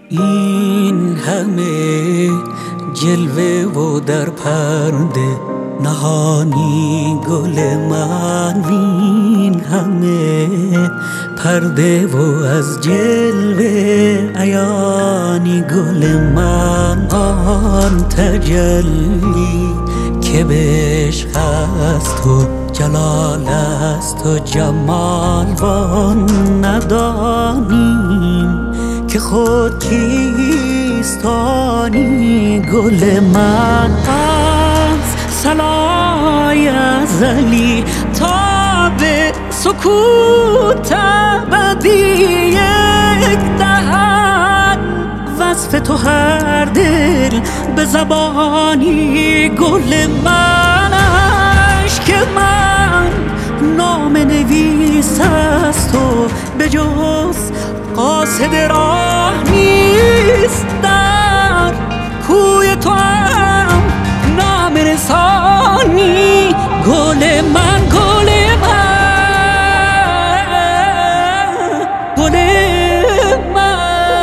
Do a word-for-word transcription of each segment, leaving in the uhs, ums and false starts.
این همه جلوه و در پرده نهانی گل من، این همه پرده و از جلوه عیانی گل من. آن تجلی که به عشق است و جلال است و جمال، وان ندانیم که خود کیستانی گل من. از صلای ازلی تا به سکوت ابدی یک دهن، وصف تو هر دل به زبانی گل من. عشق من نام نویس است و به جز قاصد راه نیست، در کوی تو هم نام رسانی گل من. گل من گل من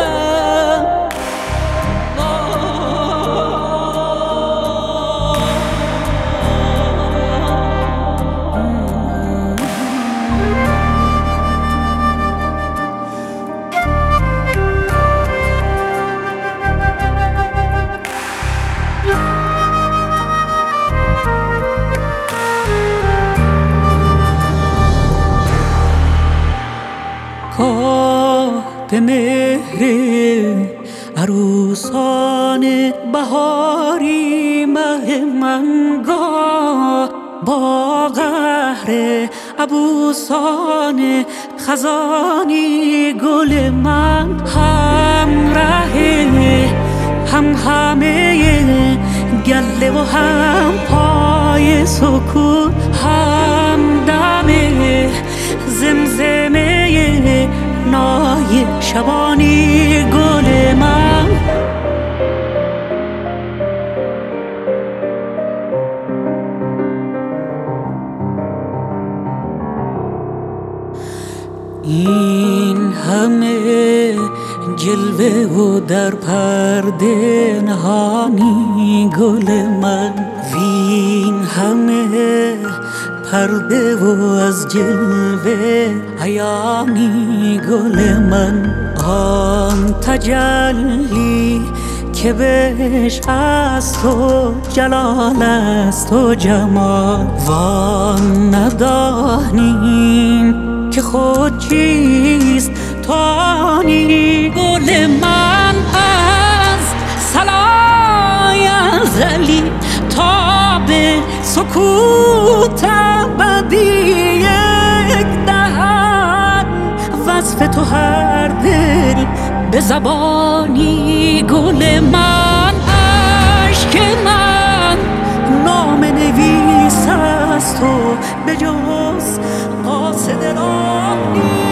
به مهر عروسان بهاری مه منگاه، با قهر عبوسان خزانی گل من. همراه هم همه گله و هم پای سکون، هم دم زمزمه نای شبانی گل من. این همه جلوه و در پرده نهانی گل من، وین همه پرده و از جلوه عیانی گل من. آن تجلی که به عشق است و جلال است و جمال، وان ندانیم که خود چیست توانی گل من. از صلای ازلی تا به سکوت ابدی یک دهن، وصف تو هر دل به زبانی گل من. عشق من نام نویس است و به جز قاصد راه نیست.